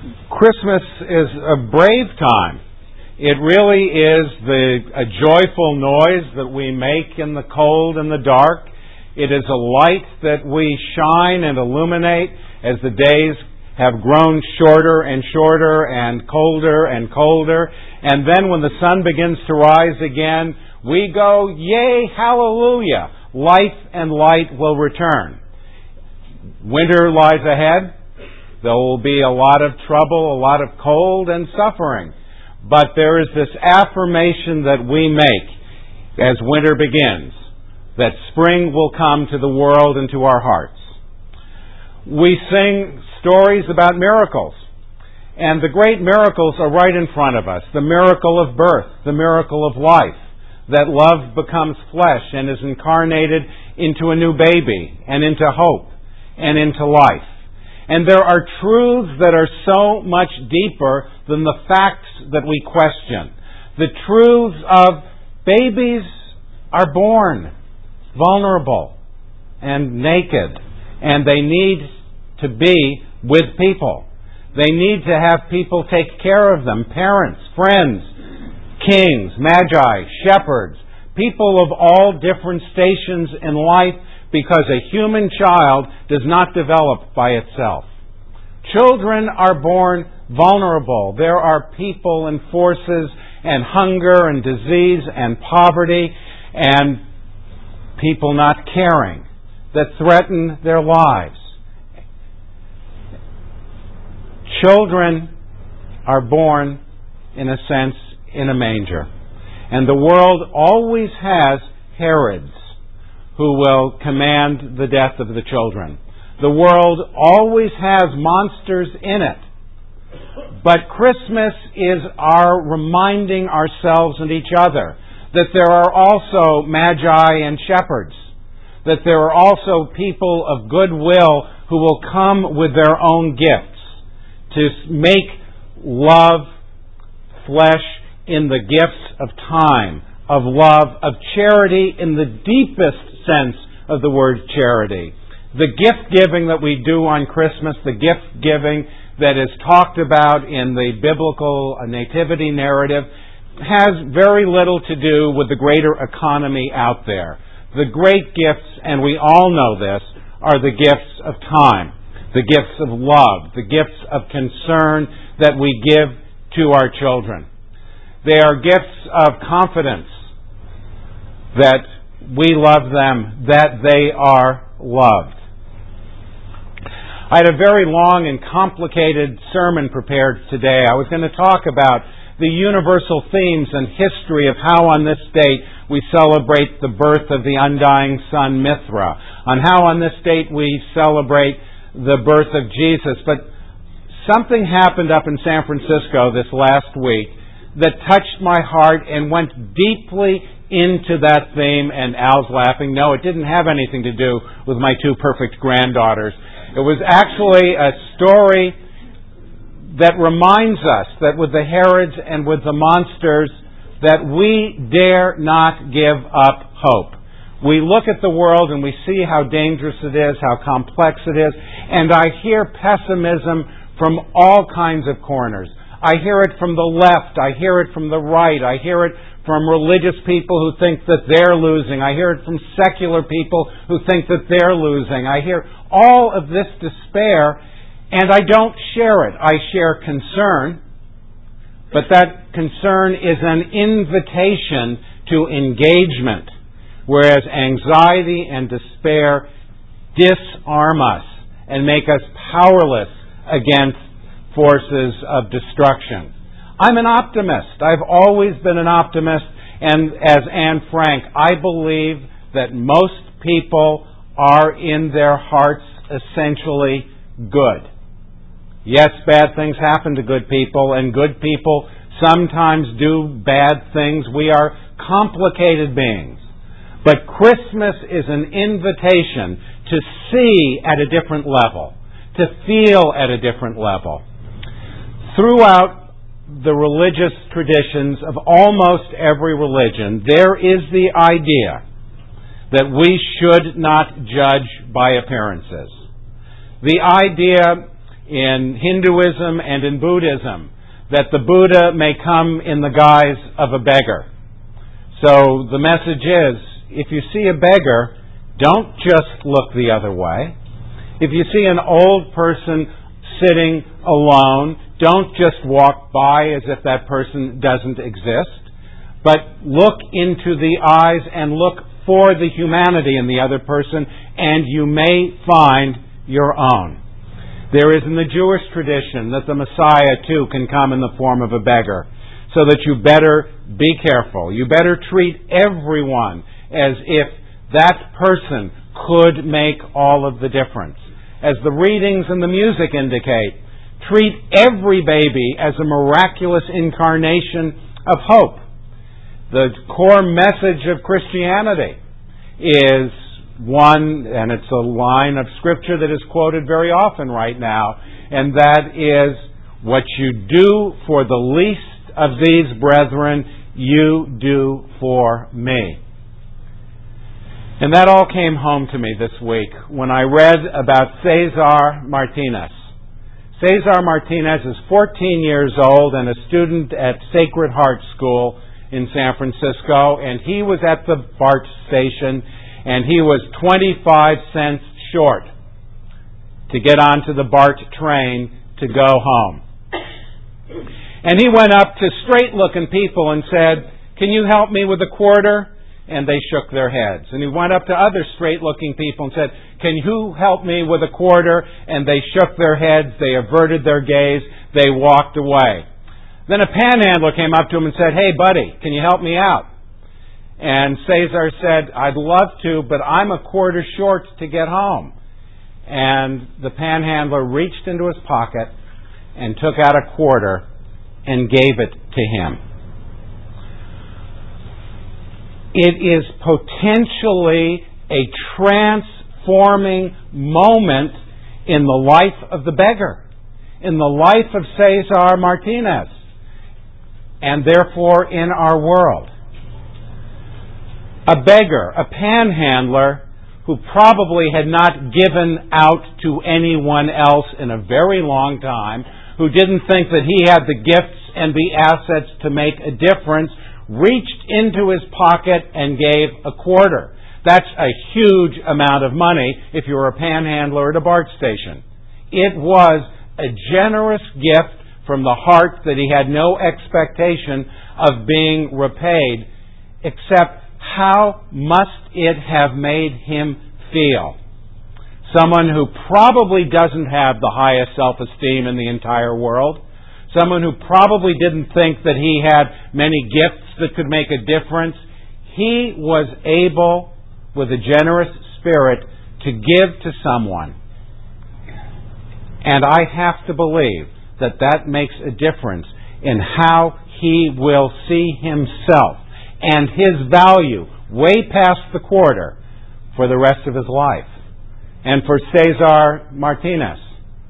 Christmas is a brave time. It really is a joyful noise that we make in the cold and the dark. It is a light that we shine and illuminate as the days have grown shorter and shorter and colder. And then when the sun begins to rise again, we go, yay, hallelujah, life and light will return. Winter lies ahead. There will be a lot of trouble, a lot of cold and suffering. But there is this affirmation that we make as winter begins, that spring will come to the world and to our hearts. We sing stories about miracles. And the great miracles are right in front of us. The miracle of birth, the miracle of life, that love becomes flesh and is incarnated into a new baby and into hope and into life. And there are truths that are so much deeper than the facts that we question. The truths of babies are born vulnerable and naked, and they need to be with people. They need to have people take care of them, parents, friends, kings, magi, shepherds, people of all different stations in life, because a human child does not develop by itself. Children are born vulnerable. There are people and forces and hunger and disease and poverty and people not caring that threaten their lives. Children are born, in a sense, in a manger. And the world always has Herods who will command the death of the children. The world always has monsters in it. But Christmas is our reminding ourselves and each other that there are also magi and shepherds, that there are also people of goodwill who will come with their own gifts to make love flesh in the gifts of time, of love, of charity in the deepest sense of the word charity. The gift giving that we do on Christmas, the gift giving that is talked about in the biblical nativity narrative, has very little to do with the greater economy out there. The great gifts, and we all know this, are the gifts of time, the gifts of love, the gifts of concern that we give to our children. They are gifts of confidence that we love them, that they are loved. I had a very long and complicated sermon prepared today. I was going to talk about the universal themes and history of how on this date we celebrate the birth of the undying son Mithra, on how on this date we celebrate the birth of Jesus. But something happened up in San Francisco this last week that touched my heart and went deeply into that theme. And Al's laughing. No, it didn't have anything to do with my two perfect granddaughters. It was actually a story that reminds us that with the Herods and with the monsters, that we dare not give up hope. We look at the world and we see how dangerous it is, how complex it is, and I hear pessimism from all kinds of corners. I hear it from the left, I hear it from the right, I hear it from religious people who think that they're losing. I hear it from secular people who think that they're losing. I hear all of this despair, and I don't share it. I share concern, but that concern is an invitation to engagement, whereas anxiety and despair disarm us and make us powerless against forces of destruction. I'm an optimist. I've always been an optimist, and as Anne Frank, I believe that most people are in their hearts essentially good. Yes, bad things happen to good people, and good people sometimes do bad things. We are complicated beings. But Christmas is an invitation to see at a different level, to feel at a different level. Throughout the religious traditions of almost every religion, there is the idea that we should not judge by appearances. The idea in Hinduism and in Buddhism, that the Buddha may come in the guise of a beggar. So the message is, if you see a beggar, don't just look the other way. If you see an old person sitting alone, don't just walk by as if that person doesn't exist, but look into the eyes and look for the humanity in the other person, and you may find your own. There is in the Jewish tradition that the Messiah too can come in the form of a beggar, so that you better be careful. You better treat everyone as if that person could make all of the difference. As the readings and the music indicate, treat every baby as a miraculous incarnation of hope. The core message of Christianity is one, and it's a line of Scripture that is quoted very often right now, and that is, what you do for the least of these brethren, you do for me. And that all came home to me this week when I read about Cesar Martinez. Cesar Martinez is 14 years old and a student at Sacred Heart School in San Francisco, and he was at the BART station, and he was 25 cents short to get onto the BART train to go home. And he went up to straight-looking people and said, "Can you help me with a quarter?" And they shook their heads. And he went up to other straight-looking people and said, "Can you help me with a quarter?" And they shook their heads, they averted their gaze, they walked away. Then a panhandler came up to him and said, "Hey, buddy, can you help me out?" And Cesar said, "I'd love to, but I'm a quarter short to get home." And the panhandler reached into his pocket and took out a quarter and gave it to him. It is potentially a transforming moment in the life of the beggar, in the life of Cesar Martinez, and therefore in our world. A beggar, a panhandler, who probably had not given out to anyone else in a very long time, who didn't think that he had the gifts and the assets to make a difference, reached into his pocket and gave a quarter. That's a huge amount of money if you're a panhandler at a BART station. It was a generous gift from the heart that he had no expectation of being repaid, except how must it have made him feel? Someone who probably doesn't have the highest self-esteem in the entire world, someone who probably didn't think that he had many gifts that could make a difference, he was able, with a generous spirit, to give to someone. And I have to believe that that makes a difference in how he will see himself and his value way past the quarter for the rest of his life. And for Cesar Martinez,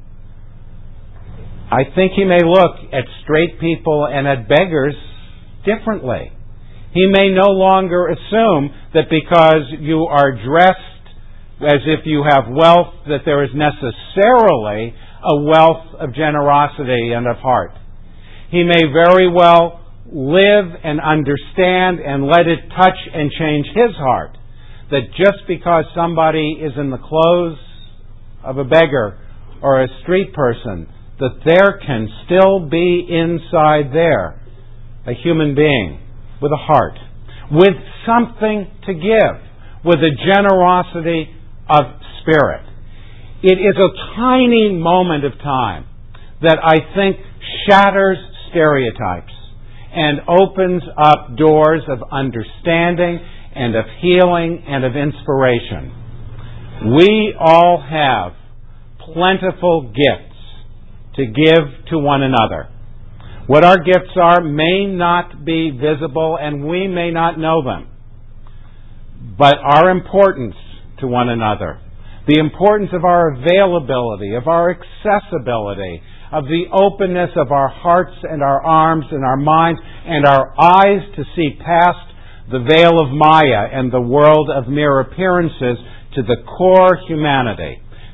I think he may look at straight people and at beggars differently. He may no longer assume that because you are dressed as if you have wealth, that there is necessarily a wealth of generosity and of heart. He may very well live and understand and let it touch and change his heart, that just because somebody is in the clothes of a beggar or a street person, that there can still be inside there a human being with a heart, with something to give, with a generosity of spirit. It is a tiny moment of time that I think shatters stereotypes and opens up doors of understanding and of healing and of inspiration. We all have plentiful gifts to give to one another. What our gifts are may not be visible and we may not know them. But our importance to one another, the importance of our availability, of our accessibility, of the openness of our hearts and our arms and our minds and our eyes to see past the veil of Maya and the world of mere appearances to the core humanity,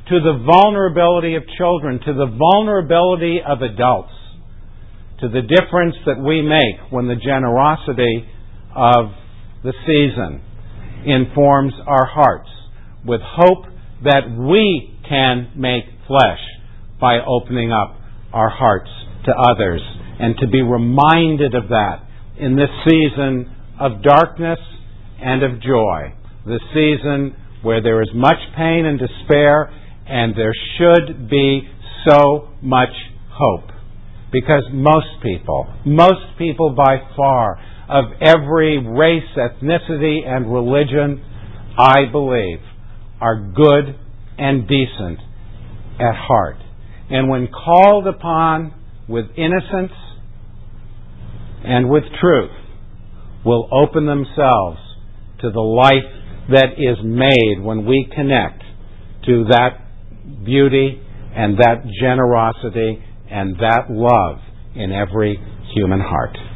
to the vulnerability of children, to the vulnerability of adults, to the difference that we make when the generosity of the season informs our hearts with hope that we can make flesh by opening up our hearts to others, and to be reminded of that in this season of darkness and of joy, the season where there is much pain and despair, and there should be so much hope. Because most people by far, of every race, ethnicity, and religion, I believe, are good and decent at heart. And when called upon with innocence and with truth, will open themselves to the life that is made when we connect to that beauty and that generosity and that love in every human heart.